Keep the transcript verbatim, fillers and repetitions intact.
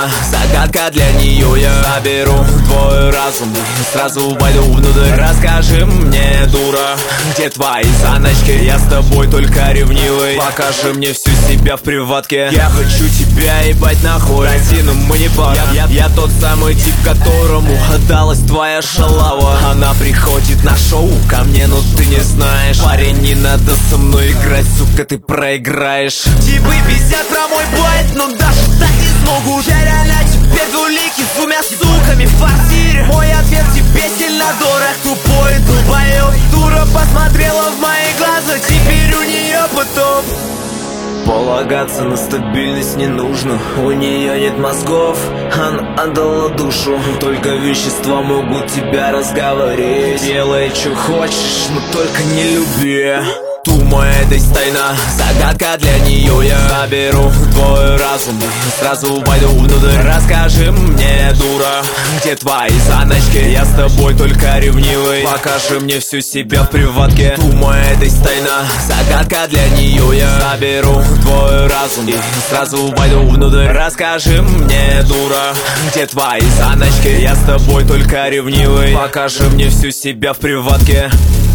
тайна, загадка для нее. Я заберу твой разум и сразу войду внутрь. Расскажи мне, дура, где твои саночки? Я с тобой только ревнивый. Покажи мне всю себя в приватке. Я хочу тебя ебать нахуй. Один мы не пара. я, я, я тот самый тип, которому отдалась твоя шалава. Она приходит на шоу ко мне, но ты не знаешь. Парень, не надо со мной играть, сука, ты проиграешь. Типы пиздят про мой байт, но даже так не смогу. Я реально теперь двуликий с двумя суками в квартире. Мой ответ тебе сильно дорог, тупой долбоёб. Дура посмотрела в мои глаза, теперь у нее потом. Полагаться на стабильность не нужно. У нее нет мозгов, она отдала душу. Только вещества могут тебя разговорить. Делай, что хочешь, но только не люби. Думаю, это тайна, загадка для нее. Я заберу твой разум и сразу войду внутрь. Расскажи мне, дура, где твои саночки? Я с тобой только ревнивый. Покажи мне всю себя в приватке. Думаю, это тайна, загадка для нее. Я заберу твой разум и сразу войду внутрь. Расскажи мне, дура, где твои саночки? Я с тобой только ревнивый. Покажи мне всю себя в приватке.